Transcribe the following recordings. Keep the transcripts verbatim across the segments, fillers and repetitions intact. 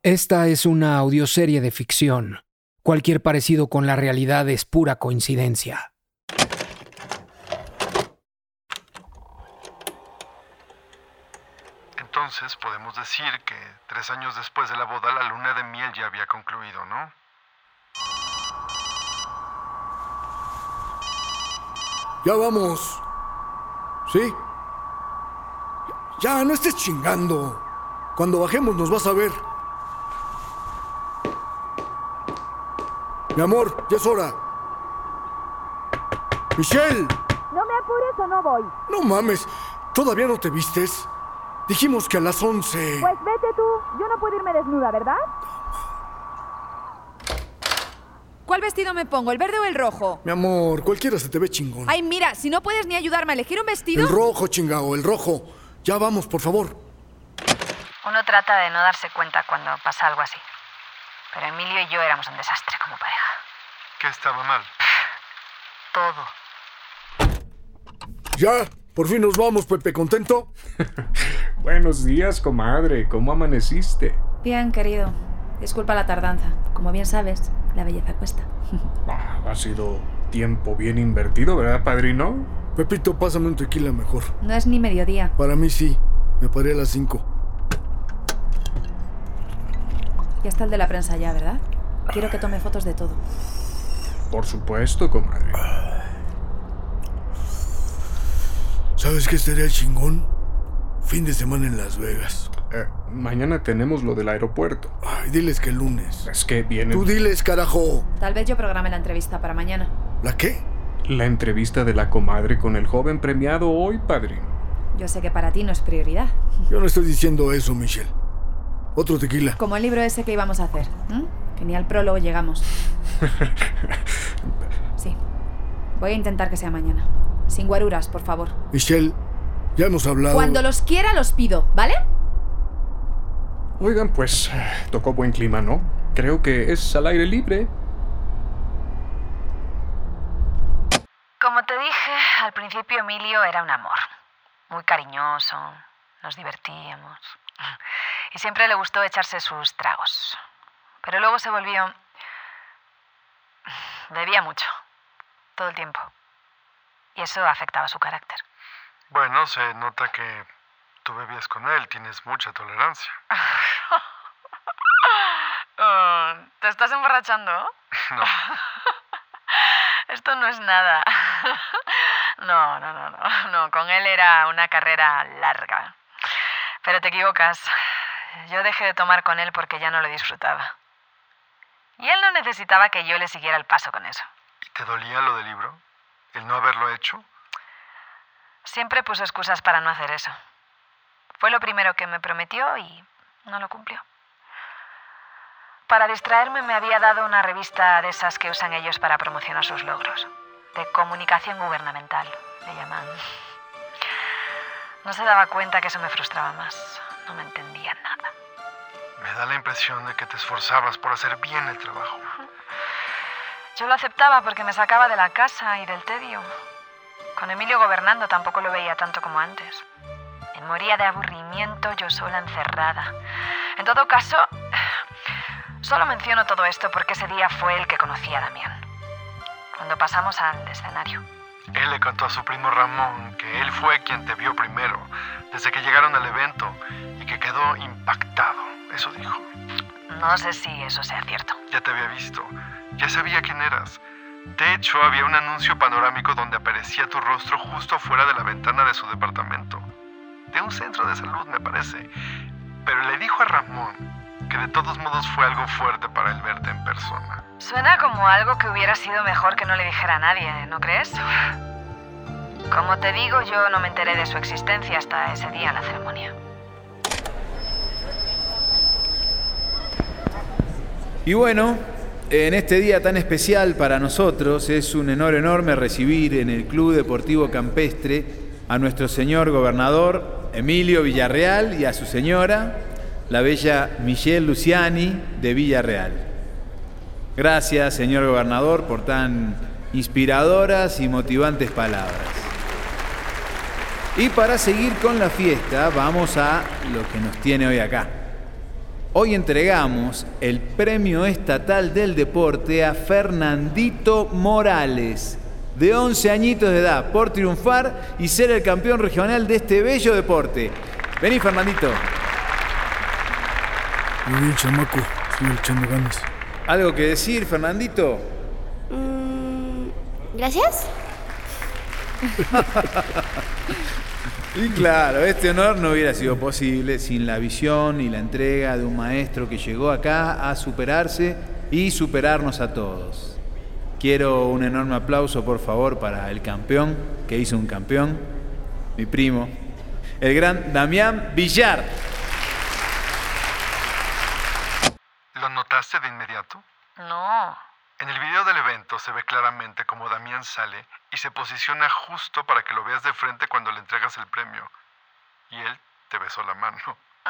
Esta es una audioserie de ficción. Cualquier parecido con la realidad es pura coincidencia. Entonces podemos decir que tres años después de la boda la luna de miel ya había concluido, ¿no? Ya vamos. ¿Sí? Ya, no estés chingando. Cuando bajemos nos vas a ver. Mi amor, ya es hora. ¡Michelle! No me apures o no voy. No mames, ¿todavía no te vistes? Dijimos que a las once. Pues vete tú. Yo no puedo irme desnuda, ¿verdad? ¿Cuál vestido me pongo, el verde o el rojo? Mi amor, cualquiera se te ve chingón. Ay, mira, si no puedes ni ayudarme a elegir un vestido... El rojo, chingao, el rojo. Ya vamos, por favor. Uno trata de no darse cuenta cuando pasa algo así. Pero Emilio y yo éramos un desastre como pareja. ¿Qué estaba mal? Todo. Ya, por fin nos vamos, Pepe. ¿Contento? Buenos días, comadre. ¿Cómo amaneciste? Bien, querido. Disculpa la tardanza. Como bien sabes, la belleza cuesta. Ah, ha sido tiempo bien invertido, ¿verdad, padrino? Pepito, pásame un tequila mejor. No es ni mediodía. Para mí sí. Me paré a las cinco. Ya está el de la prensa ya, ¿verdad? Quiero que tome fotos de todo. Por supuesto, comadre. ¿Sabes qué estaría el chingón? Fin de semana en Las Vegas. Eh, mañana tenemos lo del aeropuerto. Ay, diles que el lunes. Es que viene... Tú diles, carajo. Tal vez yo programe la entrevista para mañana. ¿La qué? La entrevista de la comadre con el joven premiado hoy, padrino. Yo sé que para ti no es prioridad. Yo no estoy diciendo eso, Michelle. Otro tequila. Como el libro ese que íbamos a hacer. ¿eh? Que ni al prólogo llegamos. Sí. Voy a intentar que sea mañana. Sin guaruras, por favor. Michelle, ya hemos hablado... Cuando los quiera los pido, ¿vale? Oigan, pues tocó buen clima, ¿no? Creo que es al aire libre. Como te dije, al principio Emilio era un amor. Muy cariñoso, nos divertíamos. Y siempre le gustó echarse sus tragos. Pero luego se volvió... Bebía mucho, todo el tiempo. Y eso afectaba su carácter. Bueno, se nota que tú bebías con él, tienes mucha tolerancia. Oh, ¿te estás emborrachando? No. Esto no es nada. No, no, no, no, no. Con él era una carrera larga. Pero te equivocas. Yo dejé de tomar con él porque ya no lo disfrutaba. Y él no necesitaba que yo le siguiera el paso con eso. ¿Y te dolía lo del libro? ¿El no haberlo hecho? Siempre puso excusas para no hacer eso. Fue lo primero que me prometió y no lo cumplió. Para distraerme me había dado una revista de esas que usan ellos para promocionar sus logros. De comunicación gubernamental, le llaman. No se daba cuenta que eso me frustraba más. No me entendía nada. Me da la impresión de que te esforzabas por hacer bien el trabajo. Yo lo aceptaba porque me sacaba de la casa y del tedio. Con Emilio gobernando tampoco lo veía tanto como antes. Me moría de aburrimiento yo sola encerrada. En todo caso, solo menciono todo esto porque ese día fue el que conocí a Damián. Cuando pasamos al escenario. Él le contó a su primo Ramón que él fue quien te vio primero, desde que llegaron al evento, y que quedó impactado. Eso dijo. No sé si eso sea cierto. Ya te había visto. Ya sabía quién eras. De hecho, había un anuncio panorámico donde aparecía tu rostro justo afuera de la ventana de su departamento. De un centro de salud, me parece. Pero le dijo a Ramón que de todos modos fue algo fuerte para él verte en persona. Suena como algo que hubiera sido mejor que no le dijera a nadie, ¿no crees? Como te digo, yo no me enteré de su existencia hasta ese día en la ceremonia. Y bueno, en este día tan especial para nosotros es un honor enorme recibir en el Club Deportivo Campestre a nuestro señor gobernador Emilio Villarreal y a su señora, la bella Michelle Luciani de Villarreal. Gracias, señor gobernador, por tan inspiradoras y motivantes palabras. Y para seguir con la fiesta, vamos a lo que nos tiene hoy acá. hoy entregamos el Premio Estatal del Deporte a Fernandito Morales, de once añitos de edad, por triunfar y ser el campeón regional de este bello deporte. Vení, Fernandito. Muy bien, chamaco. Sigue echando ganas. ¿Algo que decir, Fernandito? Mm, ¿Gracias? Y claro, este honor no hubiera sido posible sin la visión y la entrega de un maestro que llegó acá a superarse y superarnos a todos. Quiero un enorme aplauso, por favor, para el campeón, que hizo un campeón, mi primo, el gran Damián Villar. ¿Lo notaste de inmediato? No. En el video del evento se ve claramente cómo Damián sale y se posiciona justo para que lo veas de frente cuando le entregas el premio. Y él te besó la mano.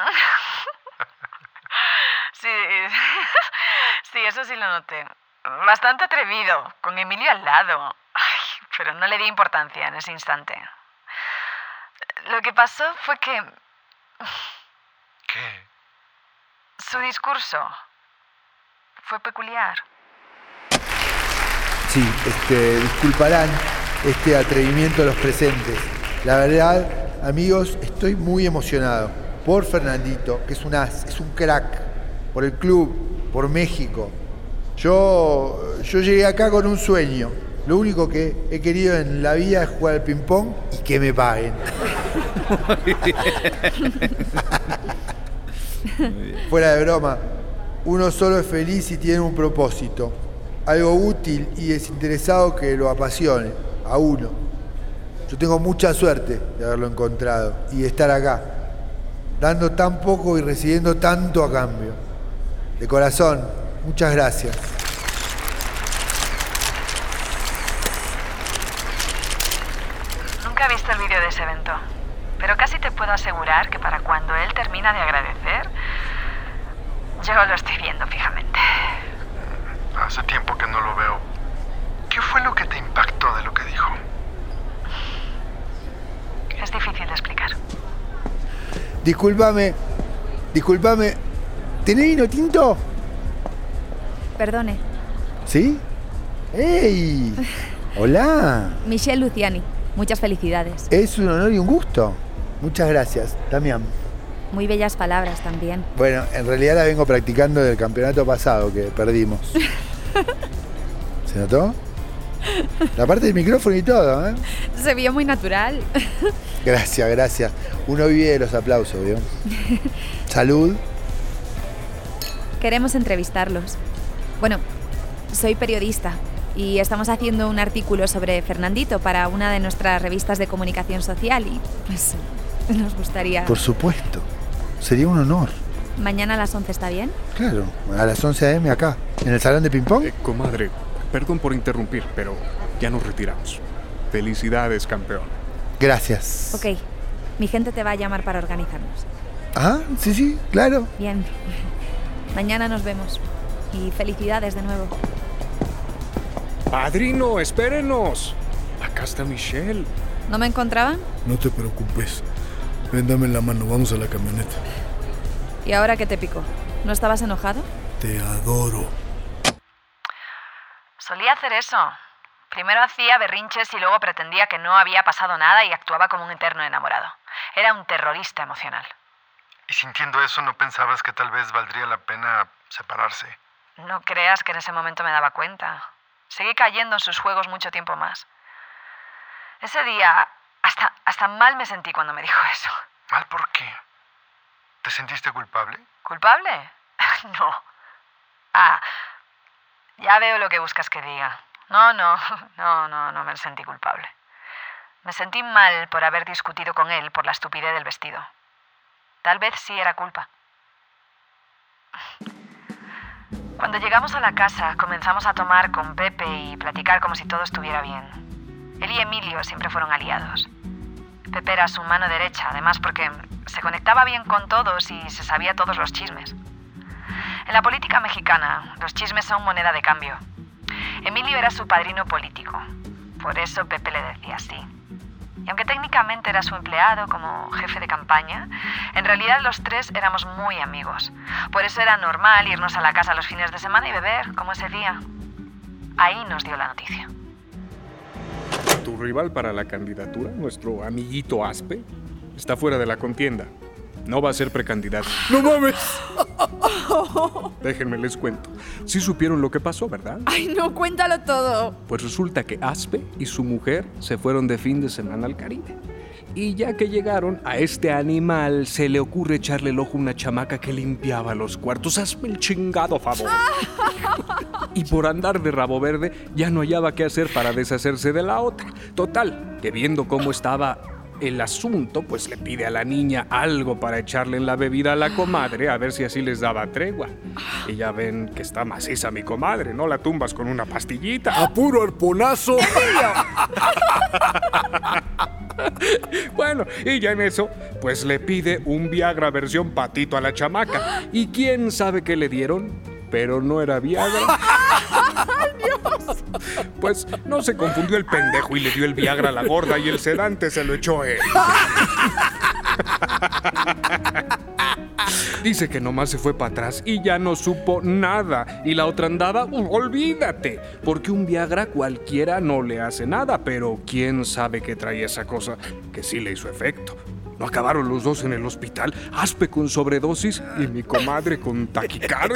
Sí, sí, eso sí lo noté. Bastante atrevido, con Emilio al lado. Ay, pero no le di importancia en ese instante. Lo que pasó fue que... ¿Qué? Su discurso fue peculiar. Sí, este, disculparán este atrevimiento de los presentes. La verdad, amigos, estoy muy emocionado por Fernandito, que es un as, es un crack, por el club, por México. Yo, yo llegué acá con un sueño. Lo único que he querido en la vida es jugar al ping-pong y que me paguen. Fuera de broma, uno solo es feliz si tiene un propósito, algo útil y desinteresado que lo apasione a uno. Yo tengo mucha suerte de haberlo encontrado y de estar acá, dando tan poco y recibiendo tanto a cambio. De corazón, muchas gracias. Nunca he visto el vídeo de ese evento, pero casi te puedo asegurar que para cuando él termina de agradecer, yo lo estoy viendo fijamente. Hace tiempo que no lo veo. ¿Qué fue lo que te impactó de lo que dijo? Es difícil de explicar. Discúlpame, discúlpame. ¿Tenés vino tinto? Perdone. ¿Sí? ¡Ey! Hola. Michelle Luciani, muchas felicidades. Es un honor y un gusto. Muchas gracias, Damián. Muy bellas palabras también. Bueno, en realidad la vengo practicando del campeonato pasado que perdimos. ¿Se notó? La parte del micrófono y todo, ¿eh? Se vio muy natural. Gracias, gracias. Uno vive de los aplausos, ¿vio? Salud. Queremos entrevistarlos. Bueno, soy periodista y estamos haciendo un artículo sobre Fernandito para una de nuestras revistas de comunicación social y pues nos gustaría... Por supuesto. Sería un honor. ¿Mañana a las once está bien? Claro, a las once a eme acá, en el salón de ping-pong. Eh, comadre, perdón por interrumpir, pero ya nos retiramos. Felicidades, campeón. Gracias. Ok, mi gente te va a llamar para organizarnos. Ah, sí, sí, claro. Bien. Mañana nos vemos. Y felicidades de nuevo. Padrino, espérenos. Acá está Michelle. ¿No me encontraban? No te preocupes. Ven, dame la mano, vamos a la camioneta. ¿Y ahora qué te picó? ¿No estabas enojado? Te adoro. Solía hacer eso. Primero hacía berrinches y luego pretendía que no había pasado nada y actuaba como un eterno enamorado. Era un terrorista emocional. Y sintiendo eso, ¿no pensabas que tal vez valdría la pena separarse? No creas que en ese momento me daba cuenta. Seguí cayendo en sus juegos mucho tiempo más. Ese día, hasta, hasta mal me sentí cuando me dijo eso. ¿Mal por qué? ¿Te sentiste culpable? ¿Culpable? No. Ah, ya veo lo que buscas que diga. No, no, no, no, no me sentí culpable. Me sentí mal por haber discutido con él por la estupidez del vestido. Tal vez sí era culpa. Cuando llegamos a la casa, comenzamos a tomar con Pepe y platicar como si todo estuviera bien. Él y Emilio siempre fueron aliados. Pepe era su mano derecha, además porque se conectaba bien con todos y se sabía todos los chismes. En la política mexicana, los chismes son moneda de cambio. Emilio era su padrino político, por eso Pepe le decía así. Y aunque técnicamente era su empleado como jefe de campaña, en realidad los tres éramos muy amigos. Por eso era normal irnos a la casa los fines de semana y beber, como ese día. Ahí nos dio la noticia. Tu rival para la candidatura, nuestro amiguito Aspe, está fuera de la contienda. No va a ser precandidato. ¡No mames! Déjenme les cuento. Sí supieron lo que pasó, ¿verdad? Ay, no, cuéntalo todo. Pues resulta que Aspe y su mujer se fueron de fin de semana al Caribe. Y ya que llegaron, a este animal se le ocurre echarle el ojo a una chamaca que limpiaba los cuartos. Hazme el chingado favor. Y por andar de rabo verde, ya no hallaba qué hacer para deshacerse de la otra. Total, que viendo cómo estaba el asunto, pues le pide a la niña algo para echarle en la bebida a la comadre, a ver si así les daba tregua. Y ya ven que está maciza mi comadre, ¿no? La tumbas con una pastillita. ¡A puro arponazo! Bueno, y ya en eso, pues le pide un Viagra versión patito a la chamaca. ¿Y quién sabe qué le dieron? Pero no era Viagra. ¡Ay, Dios! Pues no se confundió el pendejo y le dio el Viagra a la gorda y el sedante se lo echó él. Dice que nomás se fue para atrás y ya no supo nada. Y la otra andaba, uh, olvídate, porque un Viagra cualquiera no le hace nada, pero quién sabe qué traía esa cosa que sí le hizo efecto. No acabaron los dos en el hospital, Aspe con sobredosis y mi comadre con taquicardia.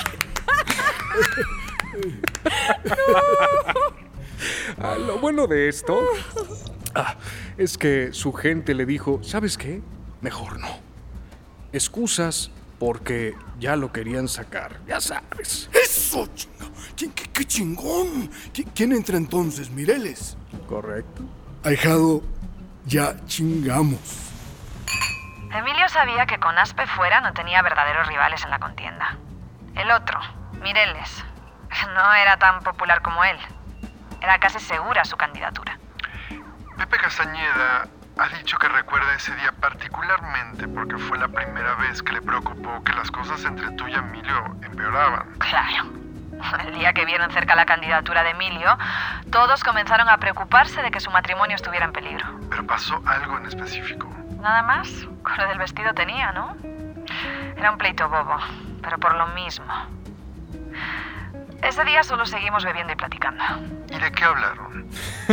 Ah, lo bueno de esto ah, es que su gente le dijo, ¿sabes qué? Mejor no. Excusas porque ya lo querían sacar, ya sabes. ¡Eso, chinga! ¿Qué, qué, qué chingón? ¿Qui- ¿Quién entra entonces, Mireles? Correcto. Ahijado, ya chingamos. Emilio sabía que con Aspe fuera no tenía verdaderos rivales en la contienda. El otro, Mireles, no era tan popular como él. Era casi segura su candidatura. Pepe Castañeda ha dicho que recuerda ese día particularmente porque fue la primera vez que le preocupó que las cosas entre tú y Emilio empeoraban. Claro. El día que vieron cerca la candidatura de Emilio, todos comenzaron a preocuparse de que su matrimonio estuviera en peligro. Pero pasó algo en específico. Nada más, con lo del vestido tenía, ¿no? Era un pleito bobo, pero por lo mismo. Ese día solo seguimos bebiendo y platicando. ¿Y de qué hablaron?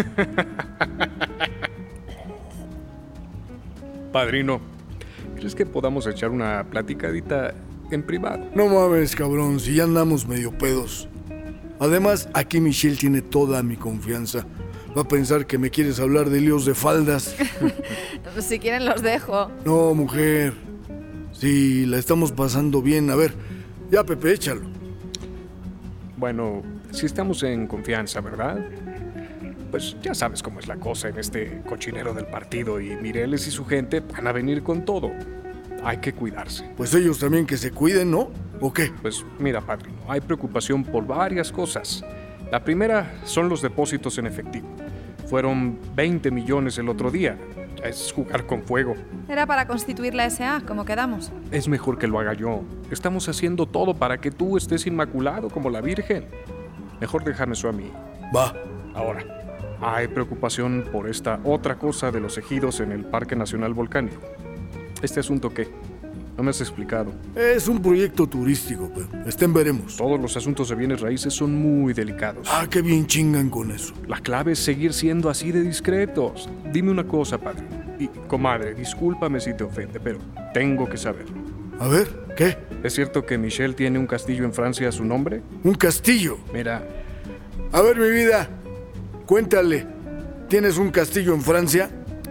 Padrino, ¿crees que podamos echar una platicadita en privado? No mames, cabrón, si ya andamos medio pedos. Además, aquí Michelle tiene toda mi confianza. Va a pensar que me quieres hablar de líos de faldas. Si quieren los dejo. No, mujer. Sí, la estamos pasando bien. A ver, ya, Pepe, échalo. Bueno, si estamos en confianza, ¿verdad? Pues ya sabes cómo es la cosa en este cochinero del partido y Mireles y su gente van a venir con todo. Hay que cuidarse. Pues ellos también que se cuiden, ¿no? ¿O qué? Pues mira, padrino, hay preocupación por varias cosas. La primera son los depósitos en efectivo. Fueron veinte millones el otro día. Ya es jugar con fuego. Era para constituir la S A, como quedamos. Es mejor que lo haga yo. Estamos haciendo todo para que tú estés inmaculado como la Virgen. Mejor déjame eso a mí. Va. Ahora, hay preocupación por esta otra cosa de los ejidos en el Parque Nacional Volcánico. ¿Este asunto qué? No me has explicado. Es un proyecto turístico, pero estén veremos. Todos los asuntos de bienes raíces son muy delicados. Ah, qué bien chingan con eso. La clave es seguir siendo así de discretos. Dime una cosa, padre. Y, comadre, discúlpame si te ofende, pero tengo que saber. A ver, ¿qué? ¿Es cierto que Michelle tiene un castillo en Francia a su nombre? ¿Un castillo? Mira. A ver, mi vida, cuéntale. ¿Tienes un castillo en Francia?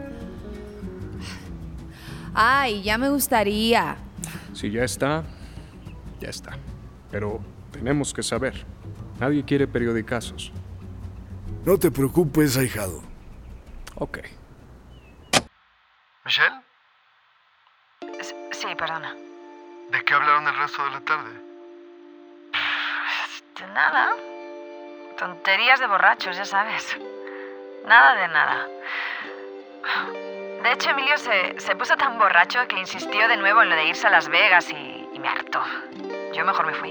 Ay, ya me gustaría. Si ya está, ya está. Pero tenemos que saber. Nadie quiere periodicazos. No te preocupes, ahijado. Ok. ¿Michelle? Sí, perdona. ¿De qué hablaron el resto de la tarde? De nada. Tonterías de borrachos, ya sabes. Nada de nada. De hecho, Emilio se, se puso tan borracho que insistió de nuevo en lo de irse a Las Vegas y, y me hartó. Yo mejor me fui.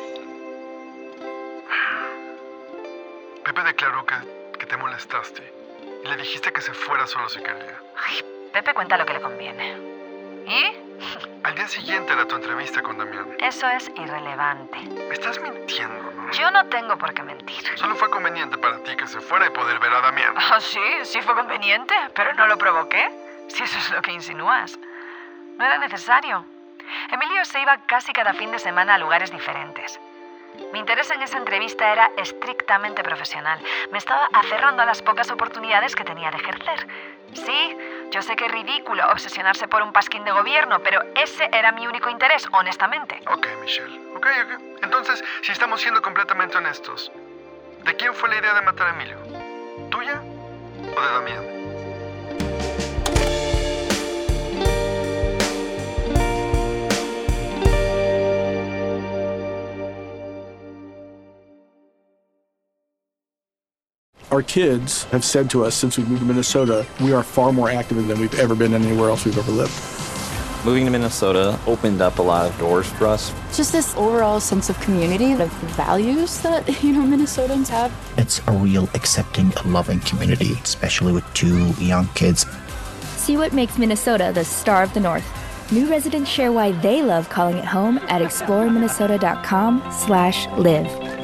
Pepe declaró que, que te molestaste. y le dijiste que se fuera solo si quería. Ay, Pepe cuenta lo que le conviene. ¿Y? Al día siguiente era tu entrevista con Damián. Eso es irrelevante. Me estás mintiendo, ¿no? Yo no tengo por qué mentir. Solo fue conveniente para ti que se fuera y poder ver a Damián. Ah, sí, sí fue conveniente, pero no lo provoqué. Si eso es lo que insinúas. No era necesario. Emilio se iba casi cada fin de semana a lugares diferentes. Mi interés en esa entrevista era estrictamente profesional. Me estaba aferrando a las pocas oportunidades que tenía de ejercer. Sí, yo sé que es ridículo obsesionarse por un pasquín de gobierno, pero ese era mi único interés, honestamente. Ok, Michelle. Ok, ok. Entonces, si estamos siendo completamente honestos, ¿de quién fue la idea de matar a Emilio? ¿Tuya o de Damián? Our kids have said to us since we moved to Minnesota, we are far more active than we've ever been anywhere else we've ever lived. Moving to Minnesota opened up a lot of doors for us. Just this overall sense of community and of values that, you know, Minnesotans have. It's a real accepting, loving community, especially with two young kids. See what makes Minnesota the star of the North. New residents share why they love calling it home at explore minnesota dot com slash live.